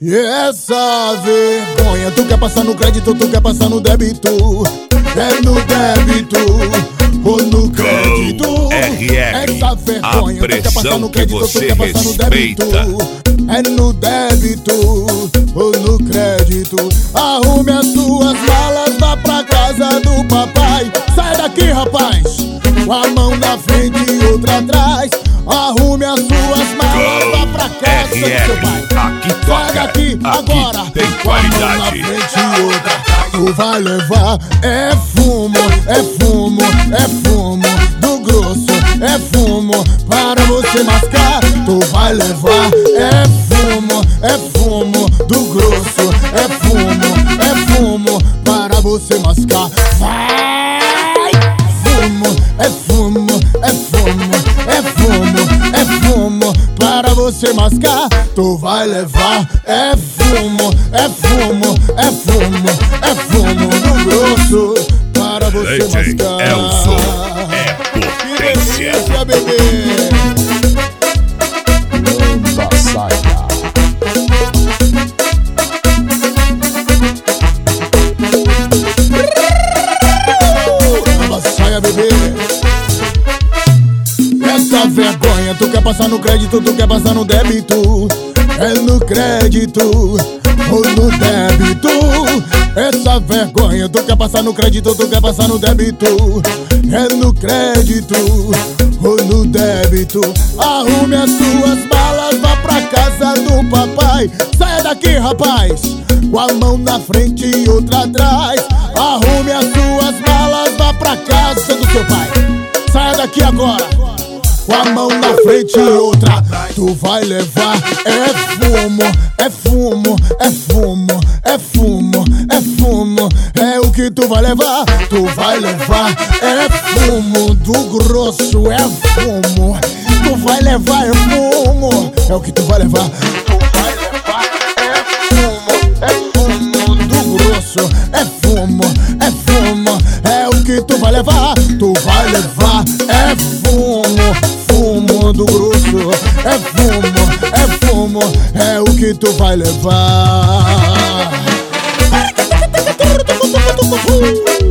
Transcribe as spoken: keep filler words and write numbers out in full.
E essa vergonha, tu quer passar no crédito, tu quer passar no débito. É no débito ou no crédito. R R, essa vergonha, a tu quer passar no pressão que crédito, tu você quer passar no débito. respeita. É no débito ou no crédito. Arrume as suas malas, vá pra casa do papai. Sai daqui, rapaz, com a mão na frente e outra atrás. Arrume as suas malas, vá pra casa do seu pai. Aqui toca, sai daqui aqui agora, tem com a mão na qualidade. frente e outra. Tu vai levar é fumo, é fumo, é fumo do grosso, é fumo para você mascar. Tu vai levar é fumo, é fumo do grosso, é fumo, é fumo para você mascar. Vai! Fumo, é fumo, é fumo, é fumo, é fumo para você mascar. Tu vai levar é fumo, é fumo, é fumo, é fumo do grosso para você D J mascar. Elson é potência. Que delícia, bebê. Manda saia. Lava saia, bebê. Essa vergonha, tu quer passar no crédito, tu quer passar no débito. É no crédito ou no débito. Essa vergonha, tu quer passar no crédito, tu quer passar no débito. É no crédito ou no débito. Arrume as suas malas, vá pra casa do papai. Saia daqui, rapaz, com a mão na frente e outra atrás. Arrume as suas malas, vá pra casa do seu pai. Saia daqui agora, com a mão na frente e outra. Tu vai levar é fumo, é fumo, é fumo, é fumo, é fumo. É o que tu vai levar. Tu vai levar é fumo do grosso, é fumo. Tu vai levar é fumo, é o que tu vai levar. Tu vai levar é fumo, é fumo do grosso, é fumo, é fumo. É o que tu vai levar. Tu vai levar é fumo, fumo do grosso, é fumo, é fumo, é o que tu vai levar.